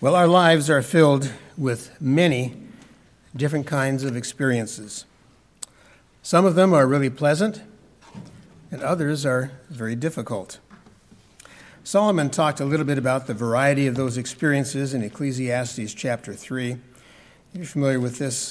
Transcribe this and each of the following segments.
Well, our lives are filled with many different kinds of experiences. Some of them are really pleasant, and others are very difficult. Solomon talked a little bit about the variety of those experiences in Ecclesiastes chapter 3. If you're familiar with this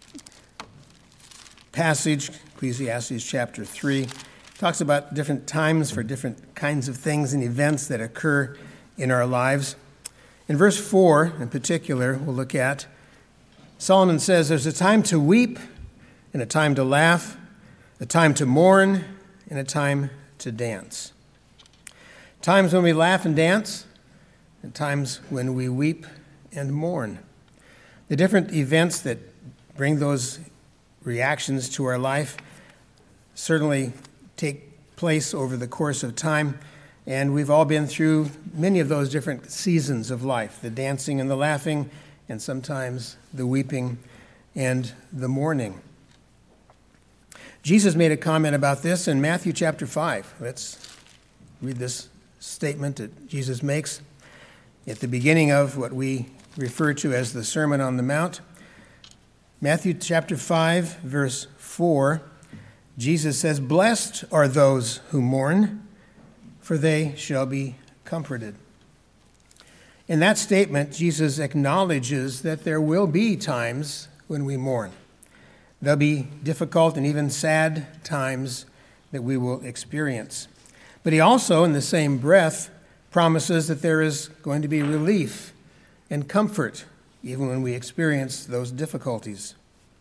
passage, Ecclesiastes chapter 3, talks about different times for different kinds of things and events that occur in our lives. In verse 4, in particular, we'll look at, Solomon says, there's a time to weep and a time to laugh, a time to mourn and a time to dance. Times when we laugh and dance, and times when we weep and mourn. The different events that bring those reactions to our life certainly take place over the course of time. And we've all been through many of those different seasons of life, the dancing and the laughing, and sometimes the weeping and the mourning. Jesus made a comment about this in Matthew chapter 5. Let's read this statement that Jesus makes at the beginning of what we refer to as the Sermon on the Mount. Matthew chapter 5, verse 4, Jesus says, "Blessed are those who mourn, for they shall be comforted." In that statement, Jesus acknowledges that there will be times when we mourn. There'll be difficult and even sad times that we will experience. But he also, in the same breath, promises that there is going to be relief and comfort even when we experience those difficulties.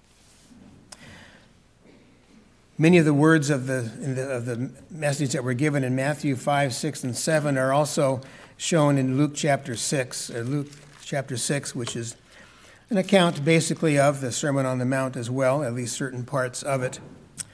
Many of the words of the message that were given in Matthew 5, 6, and 7 are also shown in Luke chapter 6, which is an account basically of the Sermon on the Mount as well, at least certain parts of it.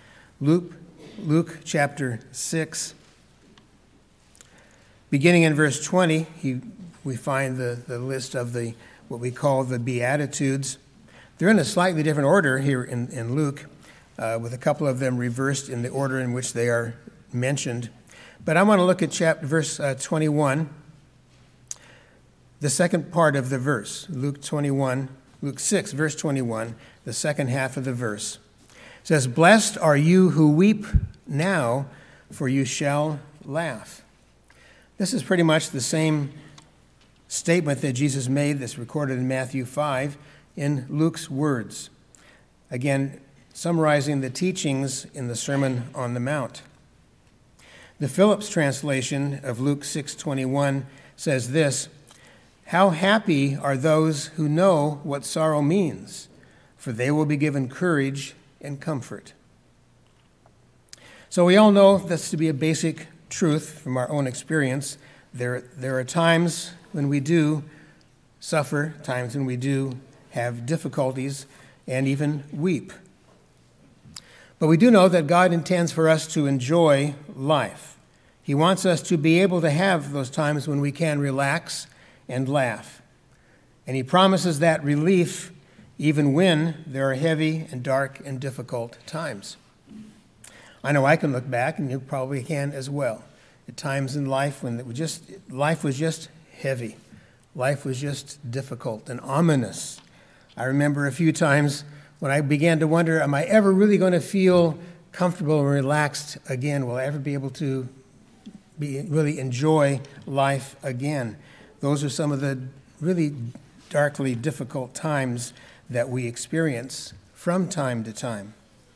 Luke chapter 6, beginning in verse 20, we find the list of what we call the Beatitudes. They're in a slightly different order here in Luke, with a couple of them reversed in the order in which they are mentioned. But I want to look at verse 21, the second part of the verse, Luke 6, verse 21, the second half of the verse. It says, "Blessed are you who weep now, for you shall laugh." This is pretty much the same statement that Jesus made that's recorded in Matthew 5 in Luke's words. Again, summarizing the teachings in the Sermon on the Mount. The Phillips translation of Luke 6:21 says this, "How happy are those who know what sorrow means, for they will be given courage and comfort." So we all know this to be a basic truth from our own experience. There are times when we do suffer, times when we do have difficulties, and even weep. But we do know that God intends for us to enjoy life. He wants us to be able to have those times when we can relax and laugh. And he promises that relief even when there are heavy and dark and difficult times. I know I can look back, and you probably can as well, at times in life when life was just heavy. Life was just difficult and ominous. I remember a few times when I began to wonder, am I ever really going to feel comfortable and relaxed again? Will I ever be able to really enjoy life again? Those are some of the really darkly difficult times that we experience from time to time.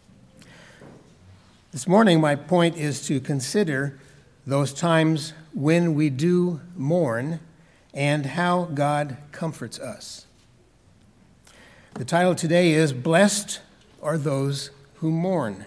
This morning, my point is to consider those times when we do mourn and how God comforts us. The title today is, "Blessed are those who mourn."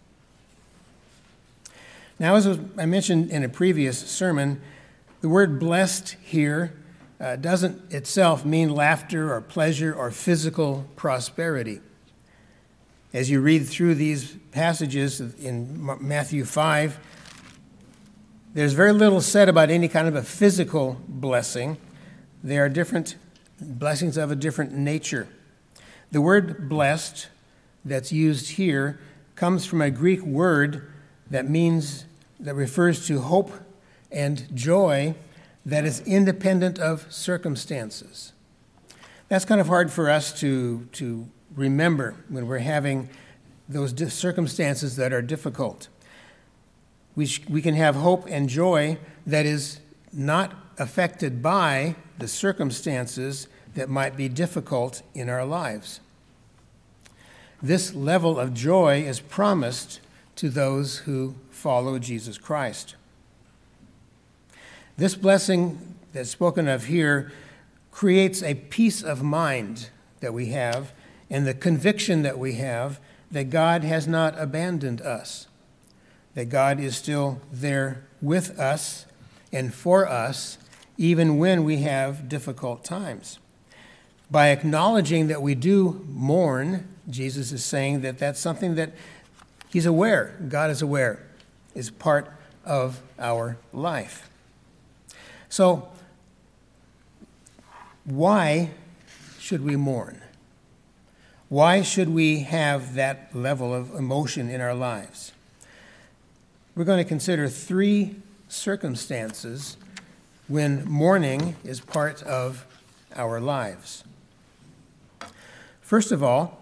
Now, as I mentioned in a previous sermon, the word blessed here doesn't itself mean laughter or pleasure or physical prosperity. As you read through these passages in Matthew 5, there's very little said about any kind of a physical blessing. There are different blessings of a different nature. The word blessed that's used here comes from a Greek word that refers to hope and joy that is independent of circumstances. That's kind of hard for us to remember when we're having those circumstances that are difficult. We can have hope and joy that is not affected by the circumstances that might be difficult in our lives. This level of joy is promised to those who follow Jesus Christ. This blessing that's spoken of here creates a peace of mind that we have and the conviction that we have that God has not abandoned us, that God is still there with us and for us even when we have difficult times. By acknowledging that we do mourn, Jesus is saying that that's something that he's aware, God is aware, is part of our life. So, why should we mourn? Why should we have that level of emotion in our lives? We're going to consider 3 circumstances when mourning is part of our lives. First of all,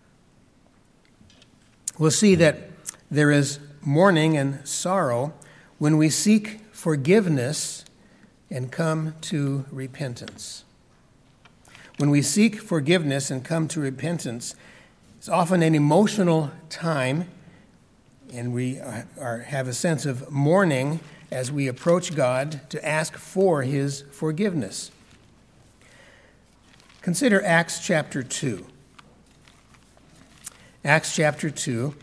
we'll see that there is mourning and sorrow when we seek forgiveness and come to repentance. When we seek forgiveness and come to repentance, it's often an emotional time, and we have a sense of mourning as we approach God to ask for his forgiveness. Consider Acts chapter 2. Acts chapter 2,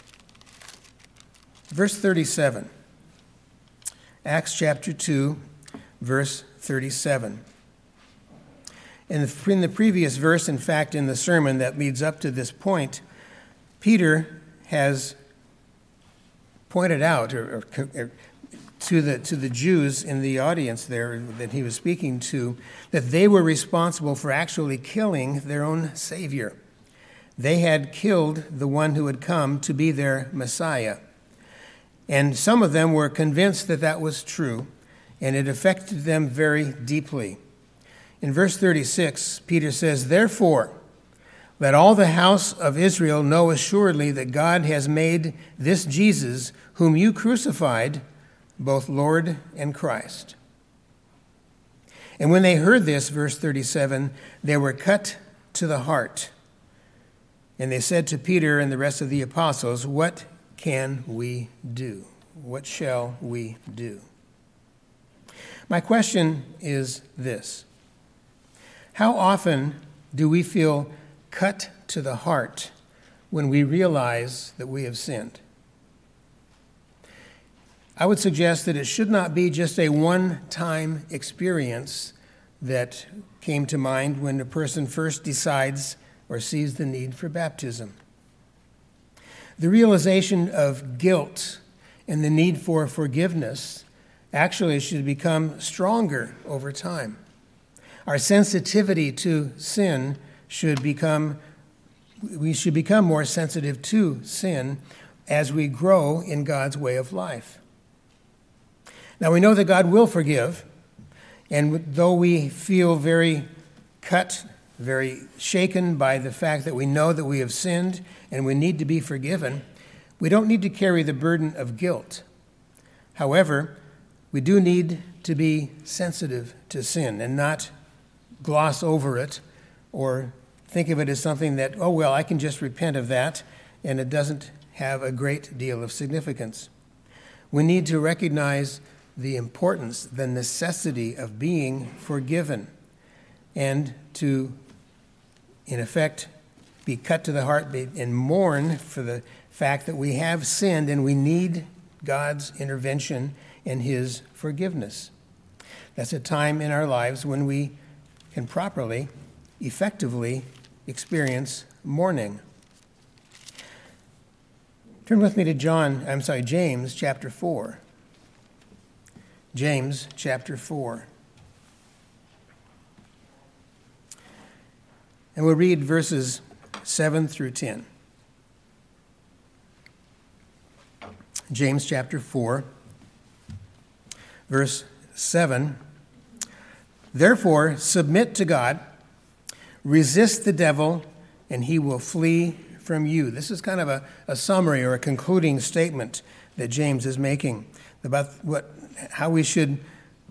verse 37. Acts chapter 2, verse 37. In the previous verse, in fact, in the sermon that leads up to this point, Peter has pointed out to the Jews in the audience there that he was speaking to that they were responsible for actually killing their own Savior. They had killed the one who had come to be their Messiah. And some of them were convinced that that was true, and it affected them very deeply. In verse 36, Peter says, "Therefore, let all the house of Israel know assuredly that God has made this Jesus, whom you crucified, both Lord and Christ." And when they heard this, verse 37, they were cut to the heart. And they said to Peter and the rest of the apostles, "What can we do? What shall we do?" My question is this: how often do we feel cut to the heart when we realize that we have sinned? I would suggest that it should not be just a one-time experience that came to mind when a person first decides or sees the need for baptism. The realization of guilt and the need for forgiveness actually should become stronger over time. Our sensitivity to sin we should become more sensitive to sin as we grow in God's way of life. Now, we know that God will forgive, and though we feel very cut, very shaken by the fact that we know that we have sinned and we need to be forgiven, we don't need to carry the burden of guilt. However, we do need to be sensitive to sin and not gloss over it or think of it as something that, oh, well, I can just repent of that, and it doesn't have a great deal of significance. We need to recognize the importance, the necessity of being forgiven, and to, in effect, be cut to the heart and mourn for the fact that we have sinned and we need God's intervention and his forgiveness. That's a time in our lives when we can properly, effectively experience mourning. Turn with me to James chapter 4. James chapter 4. And we'll read verses 7 through 10. James chapter 4, verse 7. "Therefore, submit to God, Resist the devil, and he will flee from you. This is kind of a summary or a concluding statement that James is making about how we should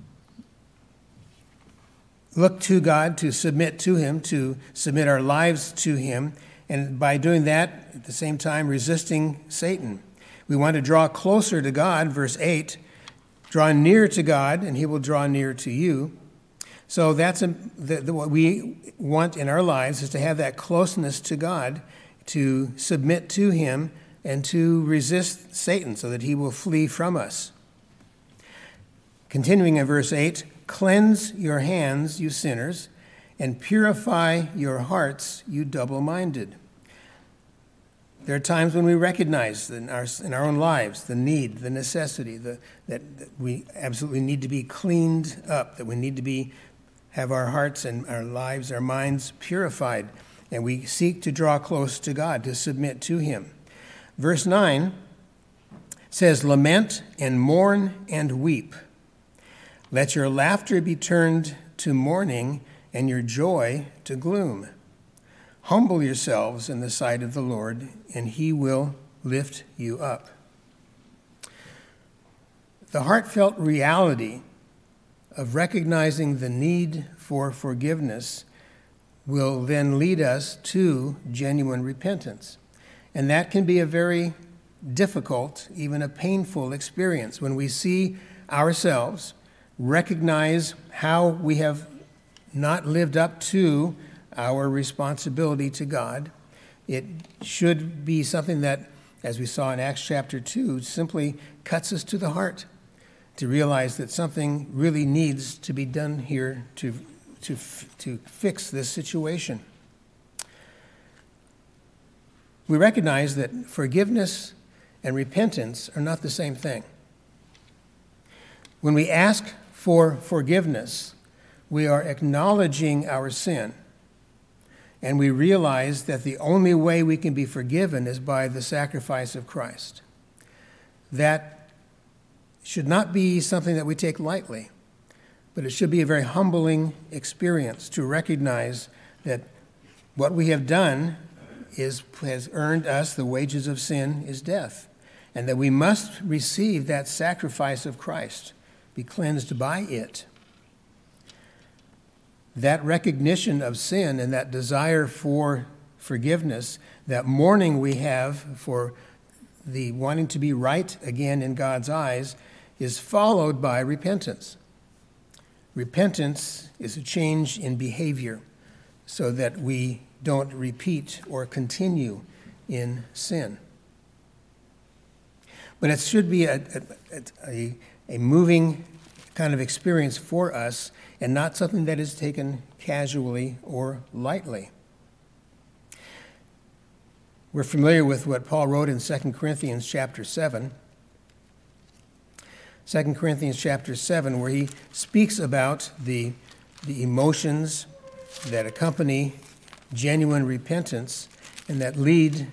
look to God, to submit to him, to submit our lives to him, and by doing that, at the same time, resisting Satan. We want to draw closer to God, verse 8, draw near to God, and he will draw near to you. So that's what we want in our lives, is to have that closeness to God, to submit to him, and to resist Satan so that he will flee from us. Continuing in verse 8, cleanse your hands, you sinners, and purify your hearts, you double-minded. There are times when we recognize in our own lives the need, the necessity, that we absolutely need to be cleaned up, that we need to have our hearts and our lives, our minds purified, and we seek to draw close to God, to submit to him. Verse 9 says, lament and mourn and weep. Let your laughter be turned to mourning and your joy to gloom. Humble yourselves in the sight of the Lord, and he will lift you up. The heartfelt reality of recognizing the need for forgiveness will then lead us to genuine repentance. And that can be a very difficult, even a painful experience when we see ourselves, recognize how we have not lived up to our responsibility to God. It should be something that, as we saw in Acts chapter 2, simply cuts us to the heart to realize that something really needs to be done here to fix this situation. We recognize that forgiveness and repentance are not the same thing. When we ask for forgiveness, we are acknowledging our sin, and we realize that the only way we can be forgiven is by the sacrifice of Christ. That should not be something that we take lightly, but it should be a very humbling experience to recognize that what we have done has earned us the wages of sin is death, and that we must receive that sacrifice of Christ, be cleansed by it. That recognition of sin and that desire for forgiveness, that mourning we have for the wanting to be right again in God's eyes, is followed by repentance. Repentance is a change in behavior so that we don't repeat or continue in sin. But it should be a moving kind of experience for us, and not something that is taken casually or lightly. We're familiar with what Paul wrote in 2 Corinthians chapter 7. 2 Corinthians chapter 7, where he speaks about the emotions that accompany genuine repentance and that lead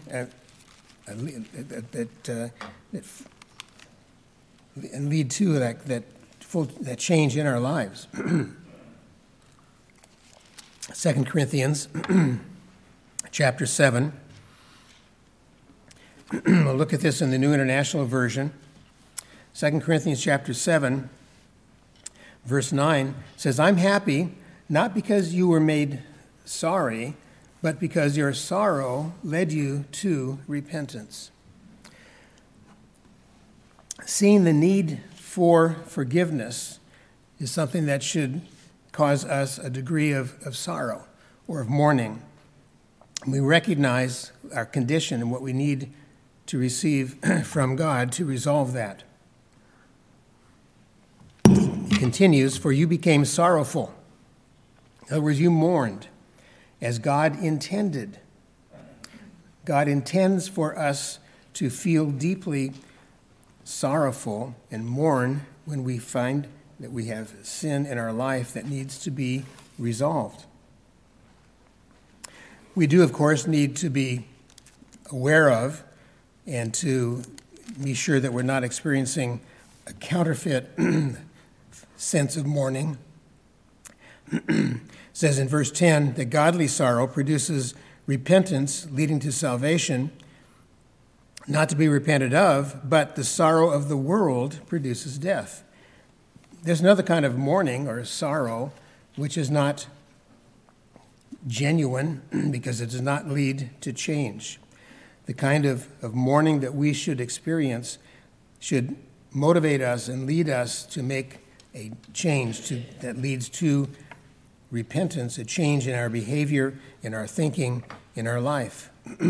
to that change in our lives. 2 Corinthians chapter 7. We'll look at this in the New International Version. 2 Corinthians chapter 7, verse 9 says, I'm happy, not because you were made sorry, but because your sorrow led you to repentance. Seeing the need for forgiveness is something that should cause us a degree of sorrow or of mourning. We recognize our condition and what we need to receive from God to resolve that. He continues, for you became sorrowful. In other words, you mourned as God intended. God intends for us to feel deeply sorrowful and mourn when we find that we have sin in our life that needs to be resolved. We do, of course, need to be aware of and to be sure that we're not experiencing a counterfeit sense of mourning. It says in verse 10 that godly sorrow produces repentance leading to salvation, not to be repented of, but the sorrow of the world produces death. There's another kind of mourning or sorrow which is not genuine because it does not lead to change. The kind of mourning that we should experience should motivate us and lead us to make a change that leads to repentance, a change in our behavior, in our thinking, in our life.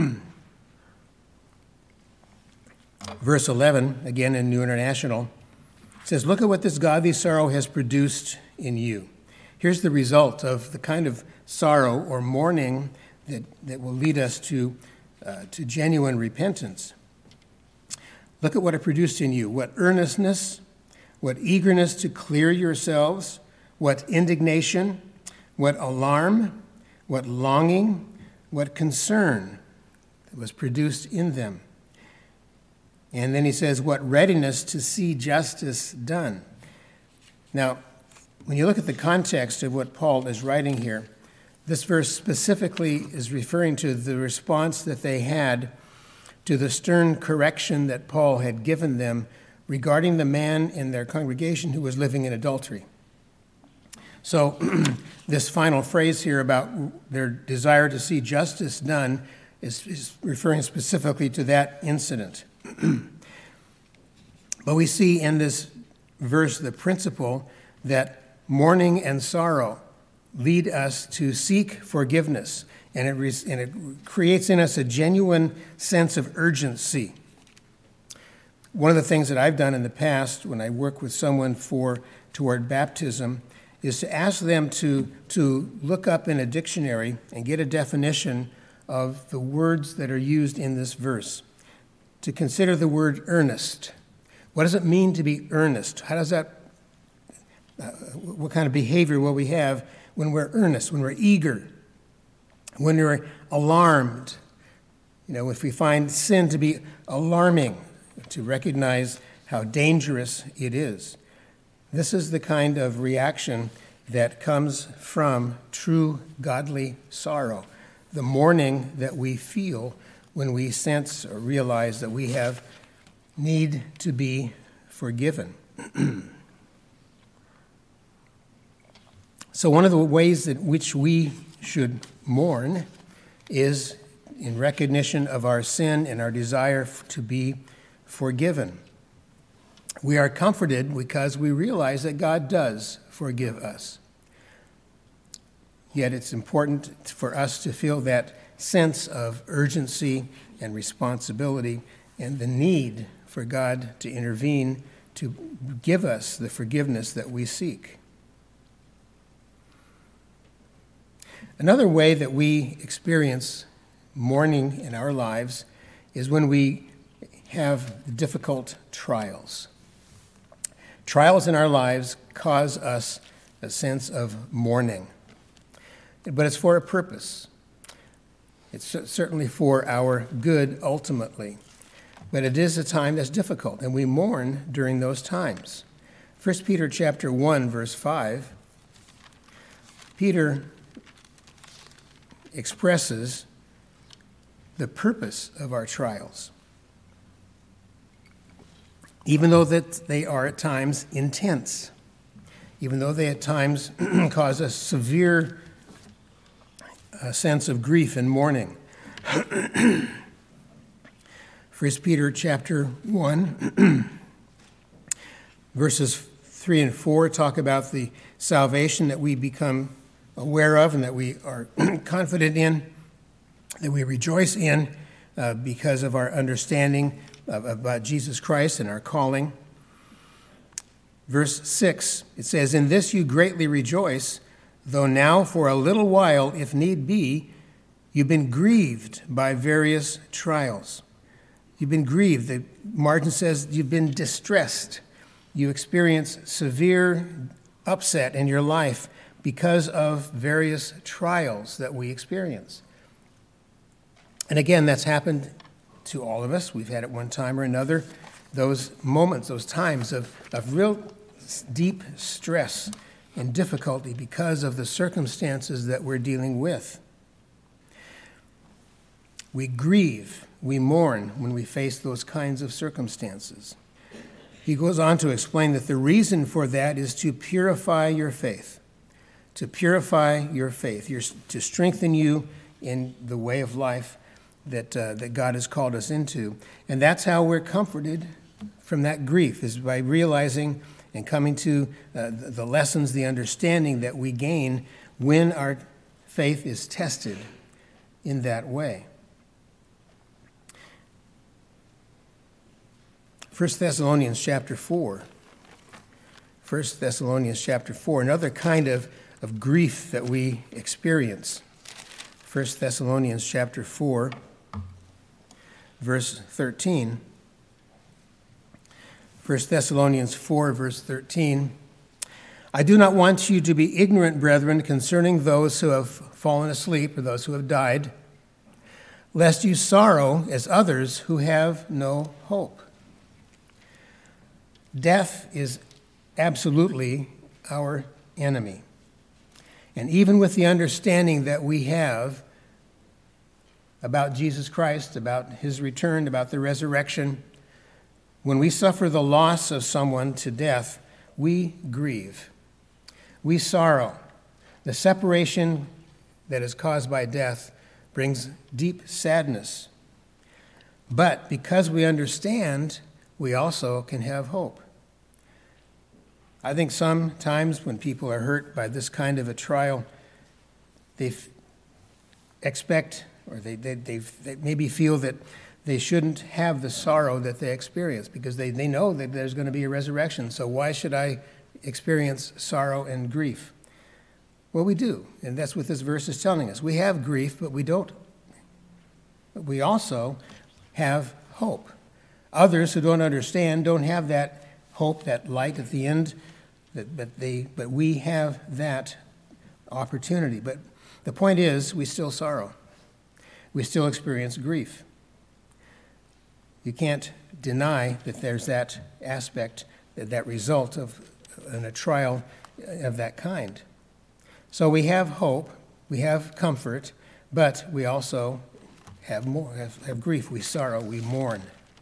Verse 11, again in New International, says, "Look at what this godly sorrow has produced in you." Here's the result of the kind of sorrow or mourning that will lead us to genuine repentance. Look at what it produced in you. What earnestness, what eagerness to clear yourselves, what indignation, what alarm, what longing, what concern was produced in them. And then he says, what readiness to see justice done. Now, when you look at the context of what Paul is writing here, this verse specifically is referring to the response that they had to the stern correction that Paul had given them regarding the man in their congregation who was living in adultery. So this final phrase here about their desire to see justice done is referring specifically to that incident. But we see in this verse the principle that mourning and sorrow lead us to seek forgiveness, and it creates in us a genuine sense of urgency. One of the things that I've done in the past when I work with someone toward baptism is to ask them to look up in a dictionary and get a definition of the words that are used in this verse, to consider the word earnest. What does it mean to be earnest? How does that, what kind of behavior will we have when we're earnest, when we're eager, when we're alarmed? You know, if we find sin to be alarming, to recognize how dangerous it is. This is the kind of reaction that comes from true godly sorrow, the mourning that we feel when we sense or realize that we have need to be forgiven. So one of the ways in which we should mourn is in recognition of our sin and our desire to be forgiven. We are comforted because we realize that God does forgive us. Yet it's important for us to feel that sense of urgency and responsibility and the need for God to intervene to give us the forgiveness that we seek. Another way that we experience mourning in our lives is when we have difficult trials. Trials in our lives cause us a sense of mourning, but it's for a purpose. It's certainly for our good ultimately, but it is a time that's difficult, and we mourn during those times. 1 Peter chapter 1, verse 5, Peter expresses the purpose of our trials. Even though that they are at times intense, even though they at times cause a severe sense of grief and mourning. 1 Peter chapter 1, verses 3 and 4 talk about the salvation that we become aware of and that we are confident in, that we rejoice in because of our understanding about Jesus Christ and our calling. Verse 6, it says, "In this you greatly rejoice, though now for a little while, if need be, you've been grieved by various trials." You've been grieved. The margin says you've been distressed. You experience severe upset in your life because of various trials that we experience. And again, that's happened to all of us. We've had at one time or another those moments, those times of real deep stress and difficulty because of the circumstances that we're dealing with. We grieve, we mourn when we face those kinds of circumstances. He goes on to explain that the reason for that is to purify your faith, to strengthen you in the way of life that God has called us into. And that's how we're comforted from that grief, is by realizing and coming to the lessons, the understanding that we gain when our faith is tested in that way. 1 Thessalonians chapter 4. 1 Thessalonians chapter 4, another kind of grief that we experience. 1 Thessalonians chapter 4, verse 13. 1 Thessalonians 4, verse 13. I do not want you to be ignorant, brethren, concerning those who have fallen asleep or those who have died, lest you sorrow as others who have no hope. Death is absolutely our enemy. And even with the understanding that we have about Jesus Christ, about his return, about the resurrection, when we suffer the loss of someone to death, we grieve. We sorrow. The separation that is caused by death brings deep sadness. But because we understand, we also can have hope. I think sometimes when people are hurt by this kind of a trial, they expect, or they maybe feel that they shouldn't have the sorrow that they experience because they know that there's going to be a resurrection. So why should I experience sorrow and grief? Well, we do, and that's what this verse is telling us. We have grief, but we don't. But we also have hope. Others who don't understand don't have that hope, that light at the end, but we have that opportunity. But the point is, we still sorrow. We still experience grief. You can't deny that there's that aspect, that result of in a trial of that kind. So we have hope, we have comfort, but we also have grief. We sorrow, we mourn.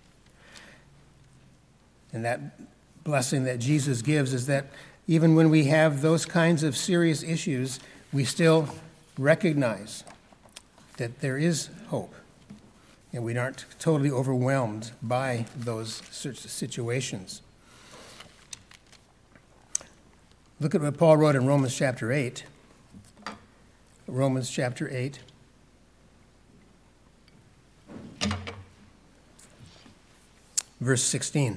And that blessing that Jesus gives is that even when we have those kinds of serious issues, we still recognize that there is hope, and we aren't totally overwhelmed by those situations. Look at what Paul wrote in Romans chapter 8. Romans chapter 8. Verse 16.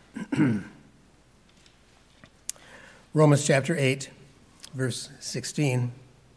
Romans chapter 8, verse 16.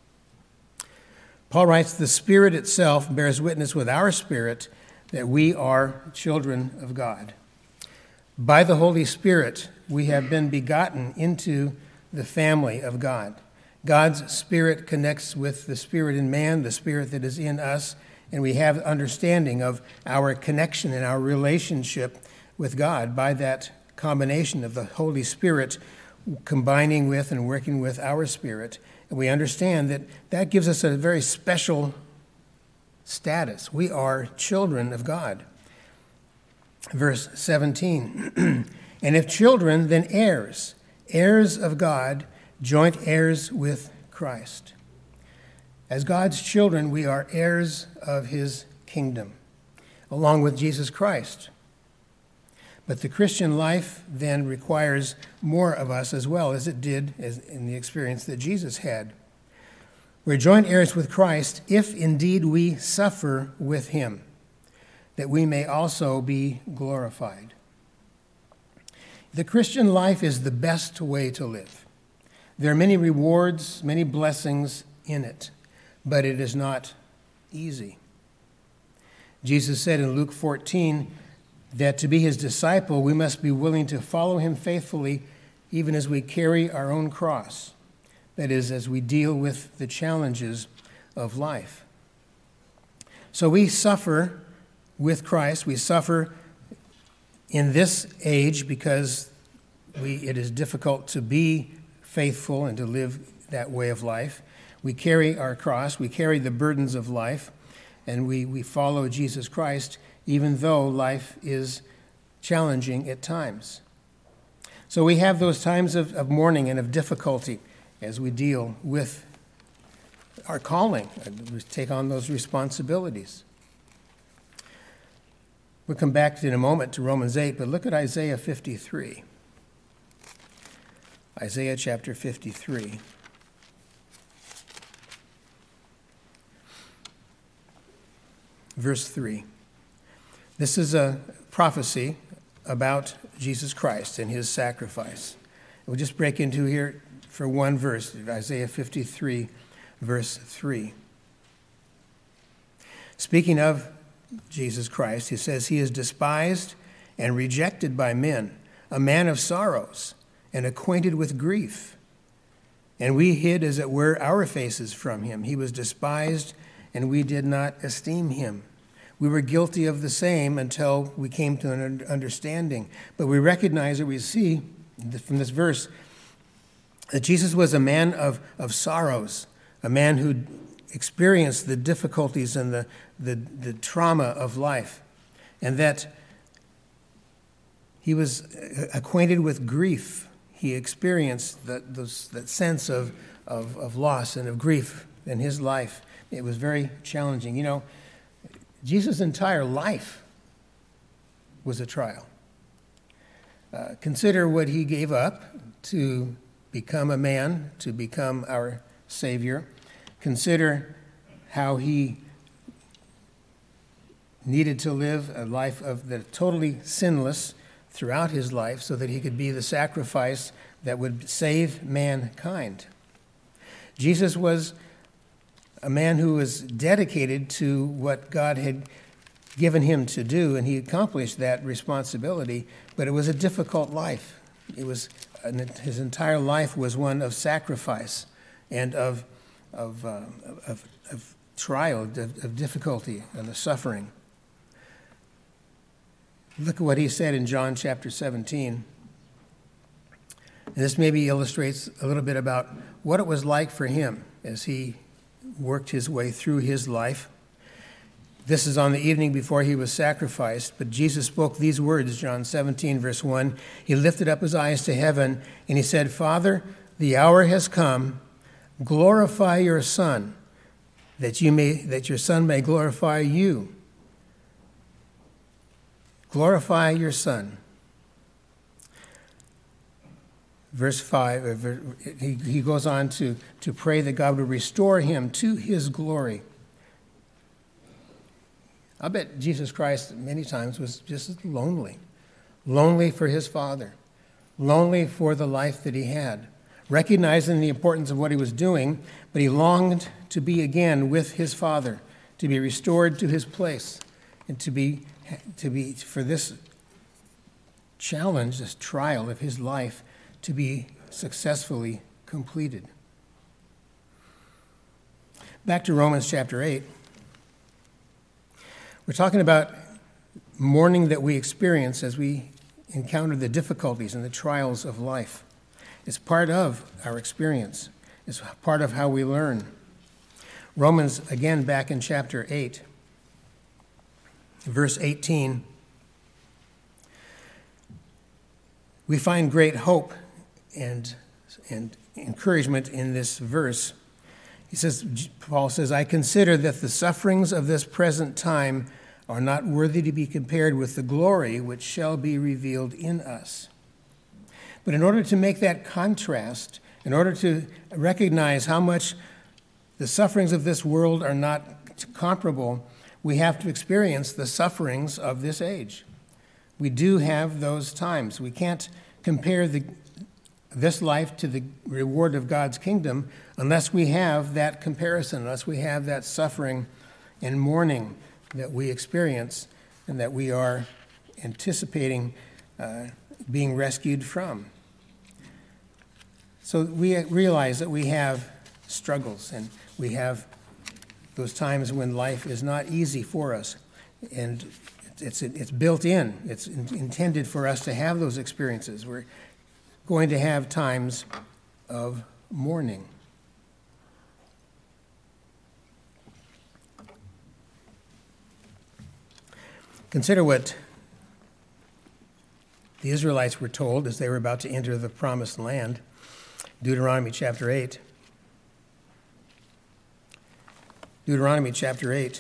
Paul writes, the Spirit itself bears witness with our spirit that we are children of God. By the Holy Spirit, we have been begotten into the family of God. God's Spirit connects with the Spirit in man, the Spirit that is in us, and we have understanding of our connection and our relationship with God by that combination of the Holy Spirit combining with and working with our spirit. And we understand that that gives us a very special status. We are children of God. Verse 17, and if children, then heirs, heirs of God, joint heirs with Christ. As God's children, we are heirs of his kingdom, along with Jesus Christ. But the Christian life then requires more of us as well, as it did in the experience that Jesus had. We're joint heirs with Christ if indeed we suffer with him, that we may also be glorified. The Christian life is the best way to live. There are many rewards, many blessings in it, but it is not easy. Jesus said in Luke 14, that to be his disciple, we must be willing to follow him faithfully, even as we carry our own cross. That is, as we deal with the challenges of life. So we suffer with Christ. We suffer in this age because it is difficult to be faithful and to live that way of life. We carry our cross, we carry the burdens of life, and we follow Jesus Christ, even though life is challenging at times. So we have those times of mourning and of difficulty as we deal with our calling, and take on those responsibilities. We'll come back in a moment to Romans 8, but look at Isaiah 53. Isaiah chapter 53. Verse 3. This is a prophecy about Jesus Christ and his sacrifice. We'll just break into here for one verse, Isaiah 53, verse 3. Speaking of Jesus Christ, he says, "He is despised and rejected by men, a man of sorrows and acquainted with grief. And we hid, as it were, our faces from him. He was despised, and we did not esteem him. We were guilty of the same until we came to an understanding." But we recognize, or we see from this verse, that Jesus was a man of sorrows, a man who experienced the difficulties and the trauma of life, and that he was acquainted with grief. He experienced that sense of loss and of grief in his life. It was very challenging. You know, Jesus' entire life was a trial. Consider what he gave up to become a man, to become our Savior. Consider how he needed to live a life of the totally sinless throughout his life so that he could be the sacrifice that would save mankind. Jesus was a man who was dedicated to what God had given him to do, and he accomplished that responsibility, but it was a difficult life. His entire life was one of sacrifice and of trial, of difficulty and of suffering. Look at what he said in John chapter 17. And this maybe illustrates a little bit about what it was like for him as he worked his way through his life. This is on the evening before he was sacrificed, but Jesus spoke these words, John 17, verse 1. He lifted up his eyes to heaven, and he said, "Father, the hour has come. Glorify your Son, that your Son may glorify you. Glorify your Son." Verse 5, he goes on to pray that God would restore him to his glory. I bet Jesus Christ many times was just lonely for his Father, lonely for the life that he had, recognizing the importance of what he was doing, but he longed to be again with his Father, to be restored to his place, and to be for this challenge, this trial of his life, to be successfully completed. Back to Romans chapter 8. We're talking about mourning that we experience as we encounter the difficulties and the trials of life. It's part of our experience. It's part of how we learn. Romans, again, back in chapter 8, verse 18, we find great hope and encouragement in this verse. Paul says, "I consider that the sufferings of this present time are not worthy to be compared with the glory which shall be revealed in us." But in order to make that contrast, in order to recognize how much the sufferings of this world are not comparable, we have to experience the sufferings of this age. We do have those times. We can't compare this life to the reward of God's kingdom unless we have that comparison, unless we have that suffering and mourning that we experience and that we are anticipating being rescued from. So we realize that we have struggles and we have those times when life is not easy for us, and it's built in. It's intended for us to have those experiences. We're going to have times of mourning. Consider what the Israelites were told as they were about to enter the promised land. Deuteronomy chapter 8. Deuteronomy chapter 8.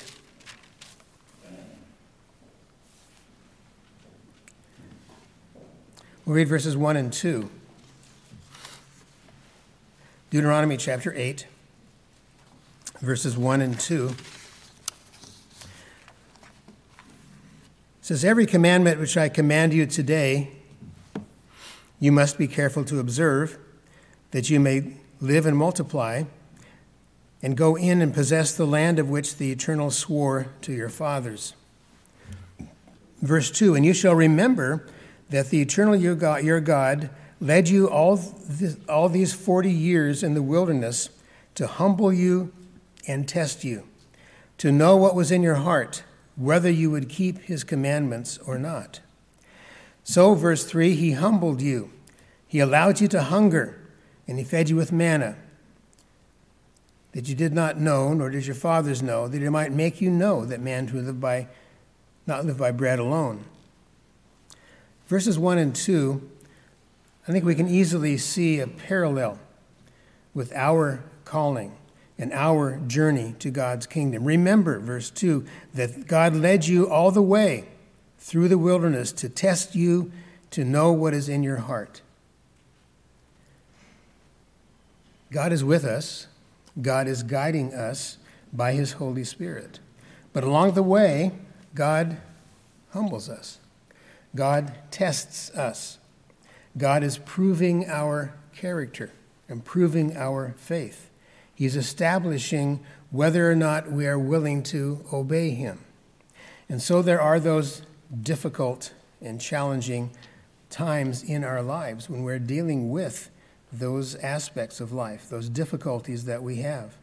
We'll read verses 1 and 2. Deuteronomy chapter 8, verses 1 and 2. It says, "Every commandment which I command you today, you must be careful to observe, that you may live and multiply, and go in and possess the land of which the Eternal swore to your fathers." Verse 2, "And you shall remember that the Eternal your God led you all these 40 years in the wilderness to humble you and test you, to know what was in your heart, whether you would keep his commandments or not. So," verse 3, "he humbled you. He allowed you to hunger, and he fed you with manna, that you did not know, nor did your fathers know, that he might make you know that man should not live by bread alone." Verses 1 and 2, I think we can easily see a parallel with our calling and our journey to God's kingdom. Remember, verse 2, that God led you all the way through the wilderness to test you, to know what is in your heart. God is with us. God is guiding us by his Holy Spirit. But along the way, God humbles us. God tests us. God is proving our character and proving our faith. He's establishing whether or not we are willing to obey him. And so there are those difficult and challenging times in our lives when we're dealing with those aspects of life, those difficulties that we have.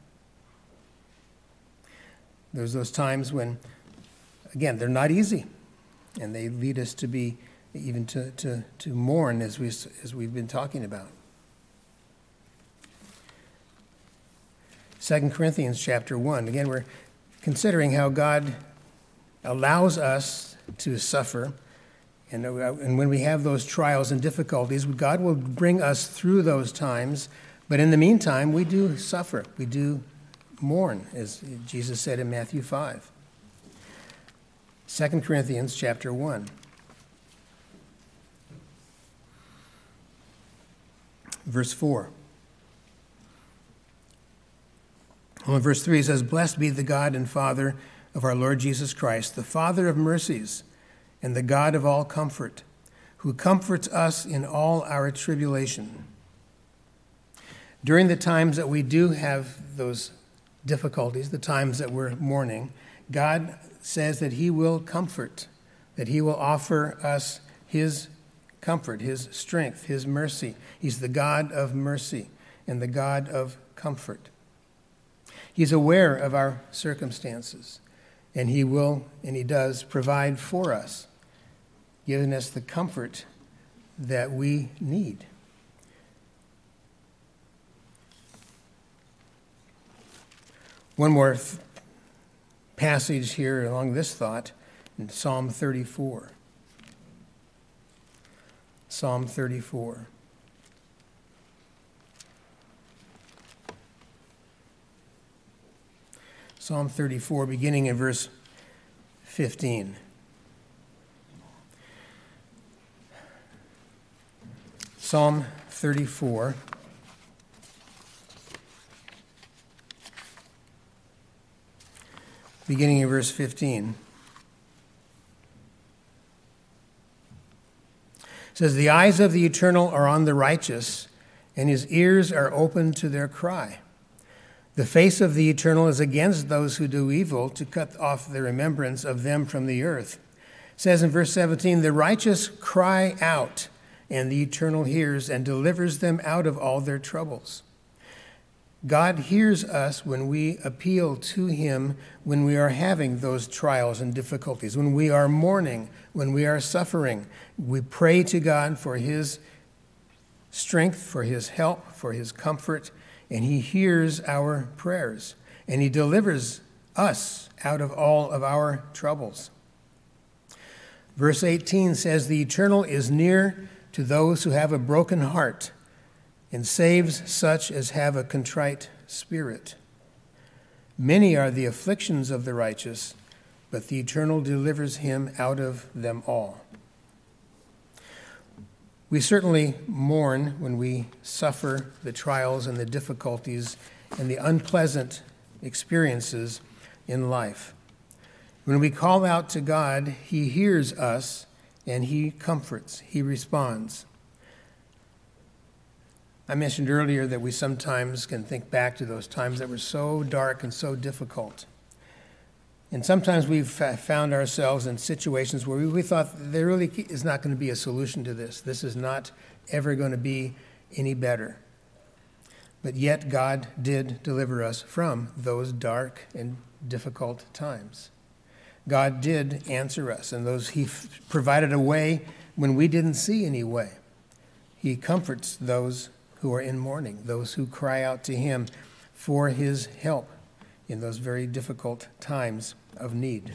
There's those times when, again, they're not easy, and they lead us to be even to mourn, as we've been talking about. 2 Corinthians chapter 1. Again, we're considering how God allows us to suffer. And when we have those trials and difficulties, God will bring us through those times. But in the meantime, we do suffer. We do mourn, as Jesus said in Matthew 5. 2 Corinthians chapter 1. Verse 4. Well, in verse 3 it says, "Blessed be the God and Father of our Lord Jesus Christ, the Father of mercies and the God of all comfort, who comforts us in all our tribulation." During the times that we do have those difficulties, the times that we're mourning, God says that he will comfort, that he will offer us his comfort, his strength, his mercy. He's the God of mercy and the God of comfort. He's aware of our circumstances, and he will, and he does, provide for us, giving us the comfort that we need. One more passage here along this thought in Psalm 34. Psalm 34. Psalm 34, beginning in verse 15. Psalm 34. Beginning in verse 15. It says, "The eyes of the Eternal are on the righteous, and his ears are open to their cry. The face of the Eternal is against those who do evil, to cut off the remembrance of them from the earth." It says in verse 17, "The righteous cry out, and the Eternal hears and delivers them out of all their troubles." God hears us when we appeal to him, when we are having those trials and difficulties, when we are mourning, when we are suffering. We pray to God for his strength, for his help, for his comfort, and he hears our prayers, and he delivers us out of all of our troubles. Verse 18 says, "The Eternal is near to those who have a broken heart and saves such as have a contrite spirit. Many are the afflictions of the righteous, but the Eternal delivers him out of them all." We certainly mourn when we suffer the trials and the difficulties and the unpleasant experiences in life. When we call out to God, he hears us and he comforts, he responds. I mentioned earlier that we sometimes can think back to those times that were so dark and so difficult. And sometimes we've found ourselves in situations where we thought there really is not going to be a solution to this. This is not ever going to be any better. But yet God did deliver us from those dark and difficult times. God did answer us, and he provided a way when we didn't see any way. He comforts those who are in mourning, those who cry out to him for his help in those very difficult times of need.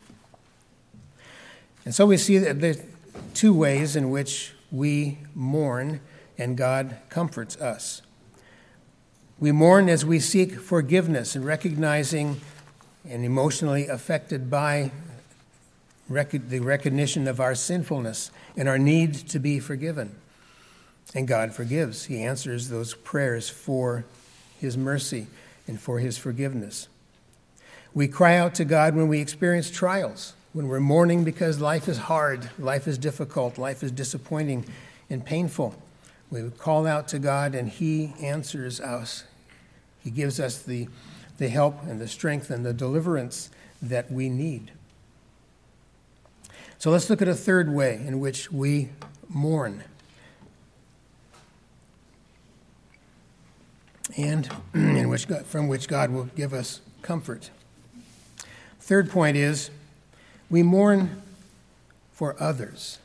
And so we see that there's two ways in which we mourn and God comforts us. We mourn as we seek forgiveness and recognizing and emotionally affected by the recognition of our sinfulness and our need to be forgiven. And God forgives. He answers those prayers for his mercy and for his forgiveness. We cry out to God when we experience trials, when we're mourning because life is hard, life is difficult, life is disappointing and painful. We call out to God and he answers us. He gives us the help and the strength and the deliverance that we need. So let's look at a third way in which we mourn. And from which God will give us comfort. Third point is, we mourn for others.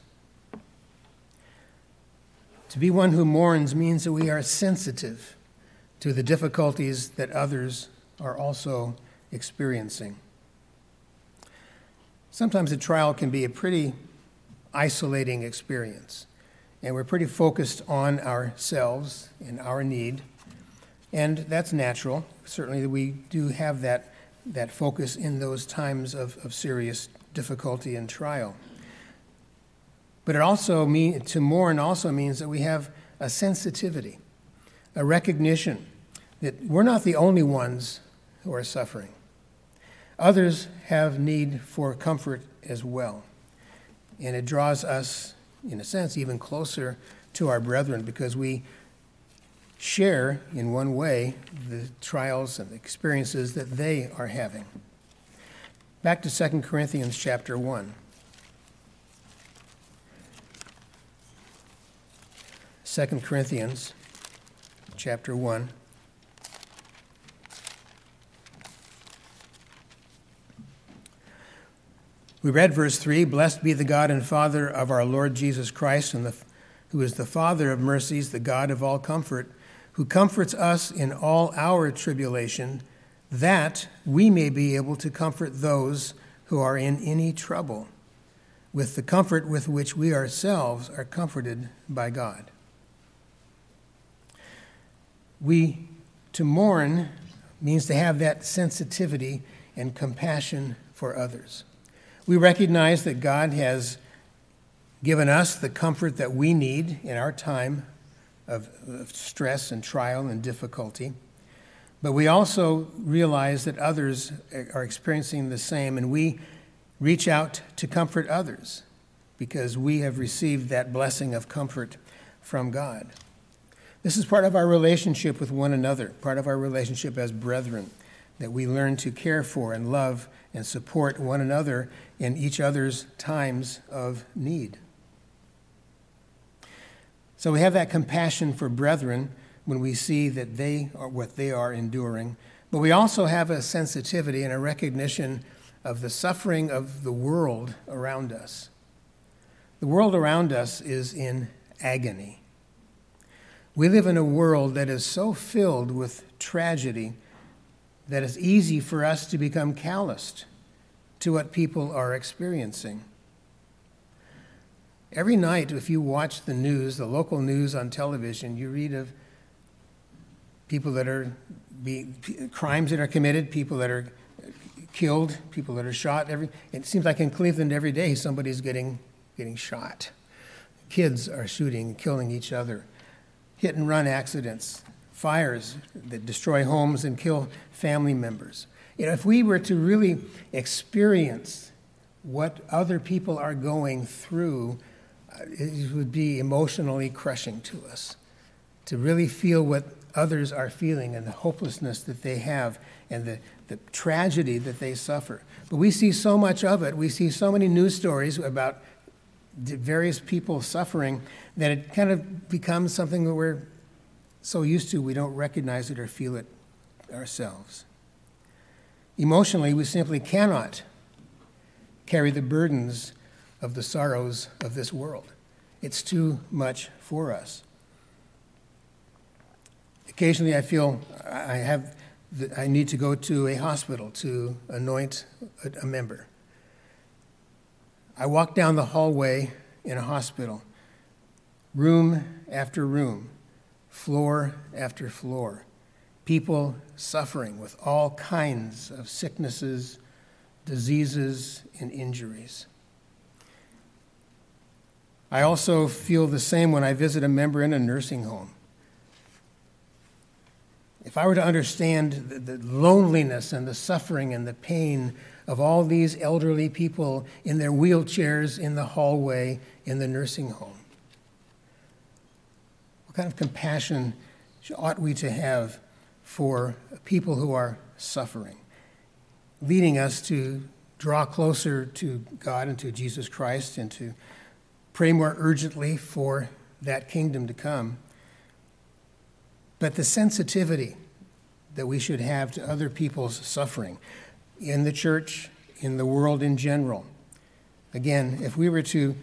To be one who mourns means that we are sensitive to the difficulties that others are also experiencing. Sometimes a trial can be a pretty isolating experience, and we're pretty focused on ourselves and our need. And that's natural. Certainly we do have that focus in those times of serious difficulty and trial. But to mourn also means that we have a sensitivity, a recognition that we're not the only ones who are suffering. Others have need for comfort as well. And it draws us, in a sense, even closer to our brethren because we share, in one way, the trials and the experiences that they are having. Back to 2 Corinthians chapter 1. 2 Corinthians chapter 1. We read verse 3, "Blessed be the God and Father of our Lord Jesus Christ, who is the Father of mercies, the God of all comfort, who comforts us in all our tribulation, that we may be able to comfort those who are in any trouble, with the comfort with which we ourselves are comforted by God." To mourn means to have that sensitivity and compassion for others. We recognize that God has given us the comfort that we need in our time of stress and trial and difficulty. But we also realize that others are experiencing the same, and we reach out to comfort others because we have received that blessing of comfort from God. This is part of our relationship with one another, part of our relationship as brethren, that we learn to care for and love and support one another in each other's times of need. So we have that compassion for brethren when we see that they are what they are enduring, but we also have a sensitivity and a recognition of the suffering of the world around us. The world around us is in agony. We live in a world that is so filled with tragedy that it's easy for us to become calloused to what people are experiencing. Every night, if you watch the news, the local news on television, you read of people that are crimes that are committed, people that are killed, people that are shot. It seems like in Cleveland every day somebody's getting shot. Kids are shooting and killing each other. Hit and run accidents, fires that destroy homes and kill family members. If we were to really experience what other people are going through, it would be emotionally crushing to us. To really feel what others are feeling and the hopelessness that they have and the tragedy that they suffer. But we see so much of it. We see so many news stories about various people suffering that it kind of becomes something that we're so used to we don't recognize it or feel it ourselves. Emotionally, we simply cannot carry the burdens of the sorrows of this world. It's too much for us. Occasionally I feel I need to go to a hospital to anoint a member. I walk down the hallway in a hospital, room after room, floor after floor, people suffering with all kinds of sicknesses, diseases, and injuries. I also feel the same when I visit a member in a nursing home. If I were to understand the loneliness and the suffering and the pain of all these elderly people in their wheelchairs in the hallway in the nursing home, what kind of compassion ought we to have for people who are suffering, leading us to draw closer to God and to Jesus Christ and to pray more urgently for that kingdom to come. But the sensitivity that we should have to other people's suffering in the church, in the world in general. Again, if we were to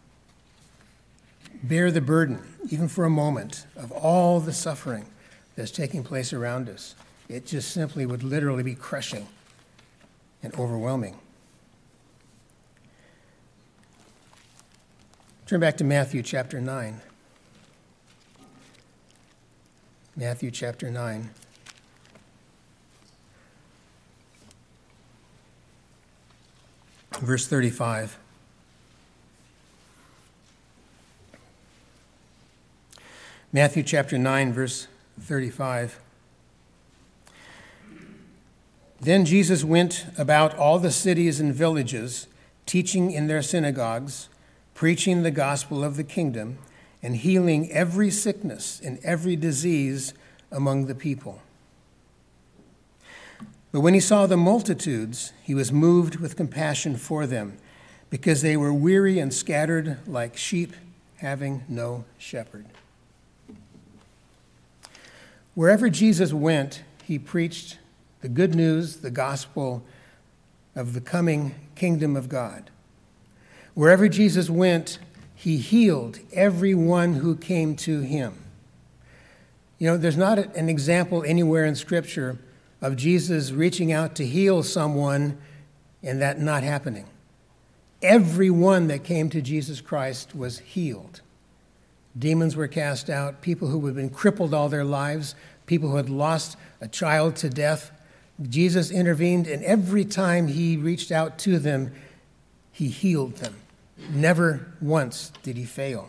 bear the burden, even for a moment, of all the suffering that's taking place around us, it just simply would literally be crushing and overwhelming. Turn back to Matthew chapter 9. Matthew chapter 9. Verse 35. Matthew chapter 9, verse 35. Then Jesus went about all the cities and villages, teaching in their synagogues, preaching the gospel of the kingdom, and healing every sickness and every disease among the people. But when he saw the multitudes, he was moved with compassion for them, because they were weary and scattered like sheep having no shepherd. Wherever Jesus went, he preached the good news, the gospel of the coming kingdom of God. Wherever Jesus went, he healed everyone who came to him. There's not an example anywhere in Scripture of Jesus reaching out to heal someone and that not happening. Everyone that came to Jesus Christ was healed. Demons were cast out, people who had been crippled all their lives, people who had lost a child to death. Jesus intervened, and every time he reached out to them, he healed them. Never once did he fail.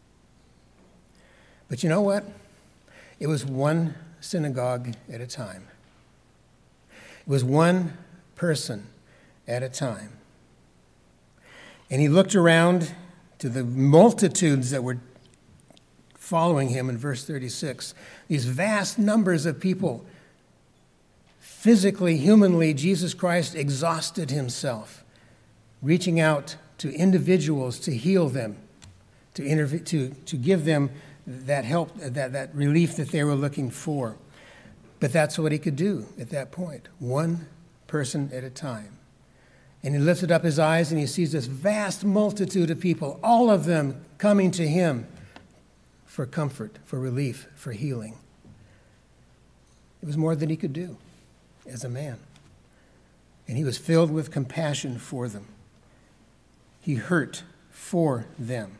But you know what? It was one synagogue at a time. It was one person at a time. And he looked around to the multitudes that were following him in verse 36. These vast numbers of people. Physically, humanly, Jesus Christ exhausted himself, reaching out to individuals to heal them, to give them that help, that relief that they were looking for. But that's what he could do at that point, one person at a time. And he lifted up his eyes and he sees this vast multitude of people, all of them coming to him for comfort, for relief, for healing. It was more than he could do as a man. And he was filled with compassion for them. He hurt for them.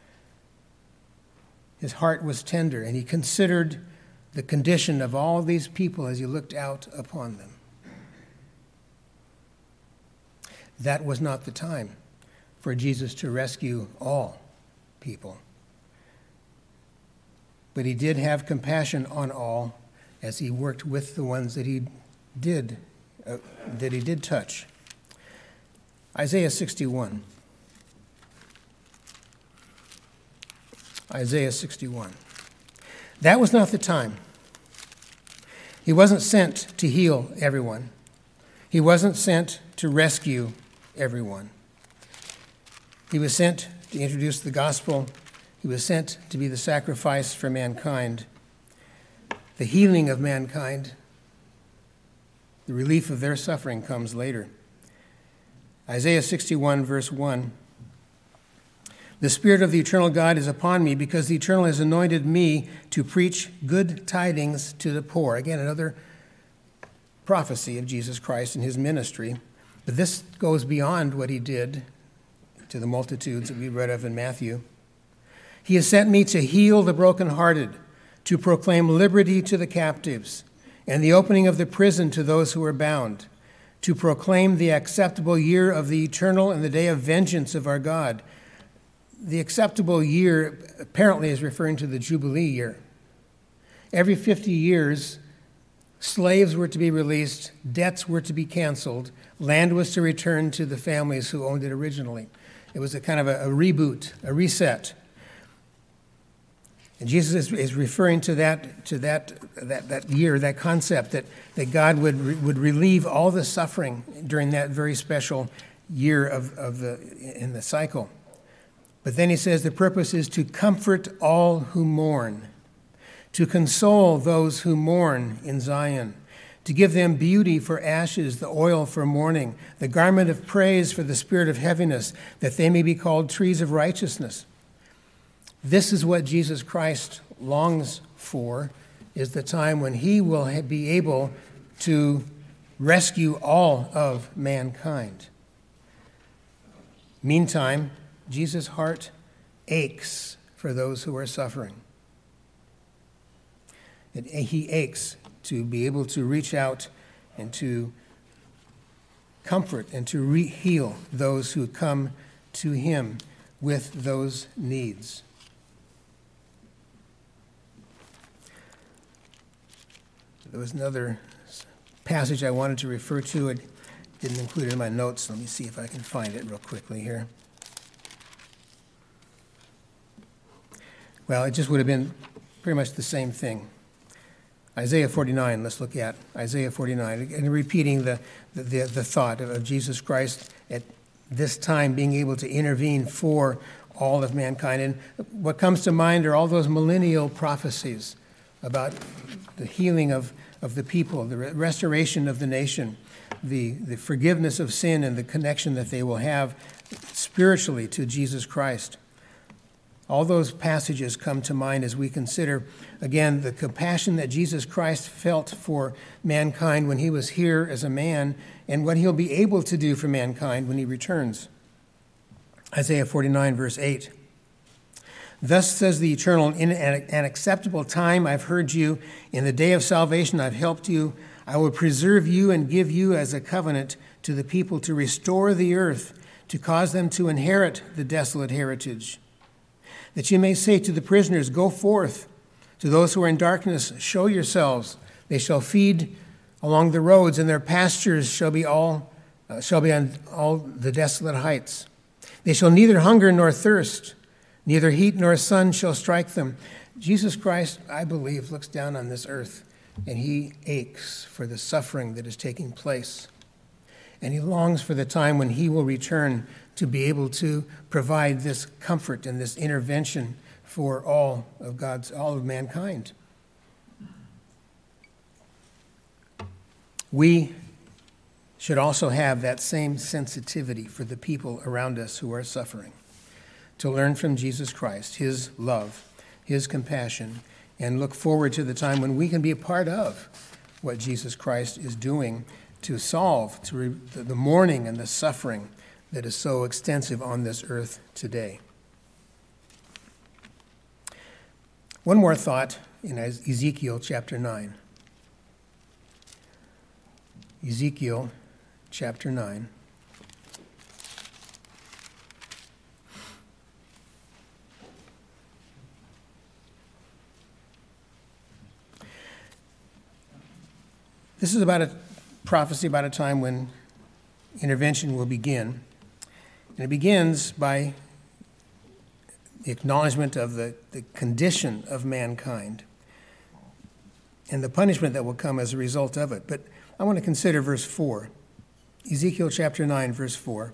His heart was tender, and he considered the condition of all these people as he looked out upon them. That was not the time for Jesus to rescue all people. But he did have compassion on all as he worked with the ones that he did touch. Isaiah 61. Isaiah 61. That was not the time. He wasn't sent to heal everyone. He wasn't sent to rescue everyone. He was sent to introduce the gospel. He was sent to be the sacrifice for mankind, the healing of mankind. The relief of their suffering comes later. Isaiah 61, verse 1. The Spirit of the eternal God is upon me, because the Eternal has anointed me to preach good tidings to the poor. Again, another prophecy of Jesus Christ and his ministry. But this goes beyond what he did to the multitudes that we read of in Matthew. He has sent me to heal the brokenhearted, to proclaim liberty to the captives, and the opening of the prison to those who are bound, to proclaim the acceptable year of the eternal and the day of vengeance of our God. The acceptable year apparently is referring to the Jubilee year. Every 50 years, slaves were to be released, debts were to be canceled, land was to return to the families who owned it originally. It was a kind of a reboot, a reset. And Jesus is referring to that year, that concept that God would relieve all the suffering during that very special year in the cycle. But then he says the purpose is to comfort all who mourn, to console those who mourn in Zion, to give them beauty for ashes, the oil for mourning, the garment of praise for the spirit of heaviness, that they may be called trees of righteousness. This is what Jesus Christ longs for, is the time when he will be able to rescue all of mankind. Meantime, Jesus' heart aches for those who are suffering. He aches to be able to reach out and to comfort and to heal those who come to him with those needs. There was another passage I wanted to refer to. I didn't include it in my notes. Let me see if I can find it real quickly here. Well, it just would have been pretty much the same thing. Isaiah 49, let's look at Isaiah 49, and repeating the thought of Jesus Christ at this time being able to intervene for all of mankind. And what comes to mind are all those millennial prophecies about the healing of the people, the restoration of the nation, the forgiveness of sin, and the connection that they will have spiritually to Jesus Christ. All those passages come to mind as we consider, again, the compassion that Jesus Christ felt for mankind when he was here as a man, and what he'll be able to do for mankind when he returns. Isaiah 49, verse 8. Thus says the Eternal, in an acceptable time I've heard you, in the day of salvation I've helped you. I will preserve you and give you as a covenant to the people, to restore the earth, to cause them to inherit the desolate heritage. That you may say to the prisoners, go forth. To those who are in darkness, show yourselves. They shall feed along the roads, and their pastures shall be on all the desolate heights. They shall neither hunger nor thirst, neither heat nor sun shall strike them. Jesus Christ, I believe, looks down on this earth, and he aches for the suffering that is taking place. And he longs for the time when he will return to be able to provide this comfort and this intervention for all of mankind. We should also have that same sensitivity for the people around us who are suffering, to learn from Jesus Christ, his love, his compassion and look forward to the time when we can be a part of what Jesus Christ is doing to solve the mourning and the suffering that is so extensive on this earth today. One more thought in Ezekiel chapter 9. Ezekiel chapter 9. This is about a prophecy about a time when intervention will begin. And it begins by the acknowledgement of the condition of mankind and the punishment that will come as a result of it. But I want to consider verse 4. Ezekiel chapter 9, verse 4.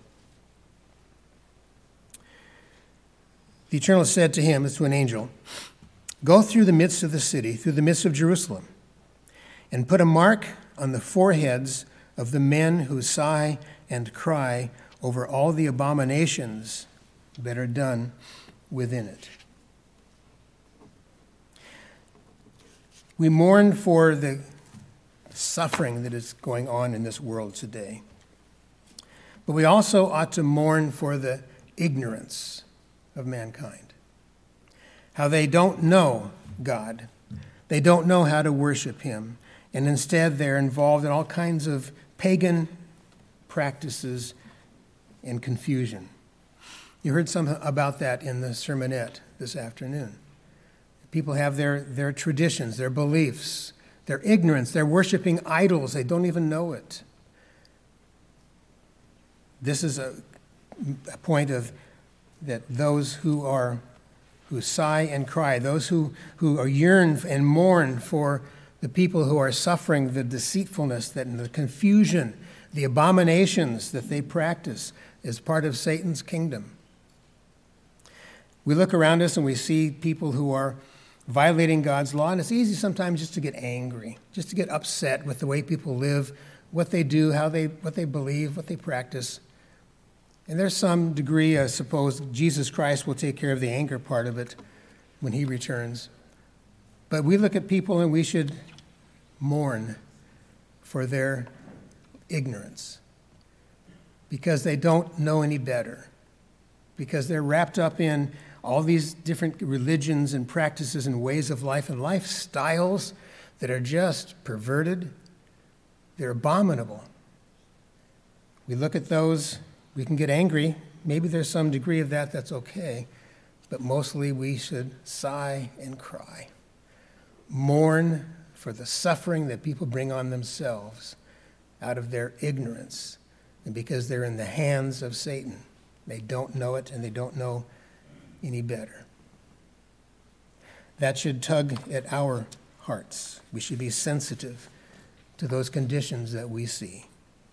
The Eternal said to him, as to an angel, "Go through the midst of the city, through the midst of Jerusalem, and put a mark on the foreheads of the men who sigh and cry over all the abominations that are done within it." We mourn for the suffering that is going on in this world today. But we also ought to mourn for the ignorance of mankind. How they don't know God. They don't know how to worship him. And instead they're involved in all kinds of pagan practices and confusion. You heard something about that in the sermonette this afternoon. People have their traditions, their beliefs, their ignorance. They're worshiping idols. They don't even know it. This is a point of that those who sigh and cry, those who yearn and mourn for the people who are suffering the deceitfulness and the confusion, the abominations that they practice as part of Satan's kingdom. We look around us and we see people who are violating God's law, and it's easy sometimes just to get angry, just to get upset with the way people live, what they do, what they believe, what they practice. And there's some degree, I suppose, Jesus Christ will take care of the anger part of it when he returns. But we look at people and we should mourn for their ignorance because they don't know any better, because they're wrapped up in all these different religions and practices and ways of life and lifestyles that are just perverted. They're abominable. We look at those, we can get angry. Maybe there's some degree of that, that's okay. But mostly we should sigh and cry. Mourn for the suffering that people bring on themselves out of their ignorance and because they're in the hands of Satan. They don't know it and they don't know any better. That should tug at our hearts. We should be sensitive to those conditions that we see.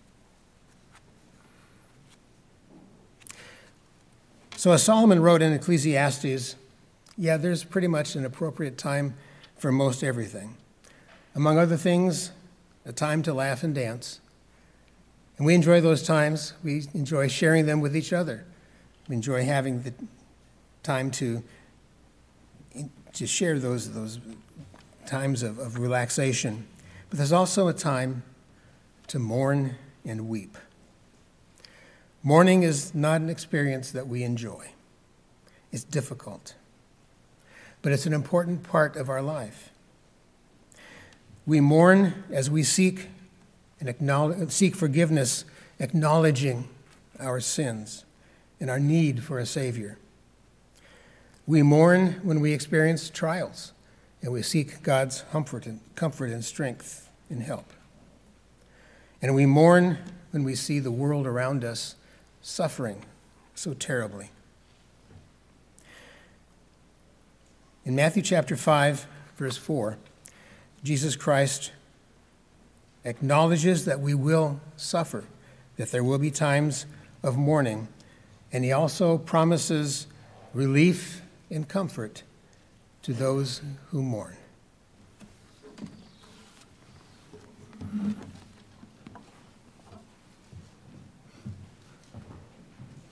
So as Solomon wrote in Ecclesiastes, there's pretty much an appropriate time for most everything. Among other things, a time to laugh and dance. And we enjoy those times. We enjoy sharing them with each other. We enjoy having the time to share those times of relaxation. But there's also a time to mourn and weep. Mourning is not an experience that we enjoy. It's difficult. But it's an important part of our life. We mourn as we seek forgiveness, acknowledging our sins and our need for a Savior. We mourn when we experience trials, and we seek God's comfort and strength and help. And we mourn when we see the world around us suffering so terribly. In Matthew chapter 5, verse 4, Jesus Christ acknowledges that we will suffer, that there will be times of mourning, and he also promises relief and comfort to those who mourn.